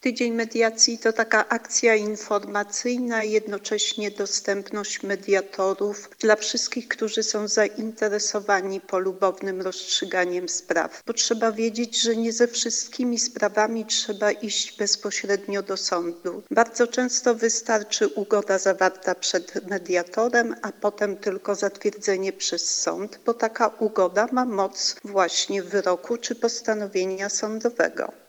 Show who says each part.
Speaker 1: Tydzień Mediacji to taka akcja informacyjna, jednocześnie dostępność mediatorów dla wszystkich, którzy są zainteresowani polubownym rozstrzyganiem spraw. Bo trzeba wiedzieć, że nie ze wszystkimi sprawami trzeba iść bezpośrednio do sądu. Bardzo często wystarczy ugoda zawarta przed mediatorem, a potem tylko zatwierdzenie przez sąd, bo taka ugoda ma moc właśnie wyroku czy postanowienia sądowego.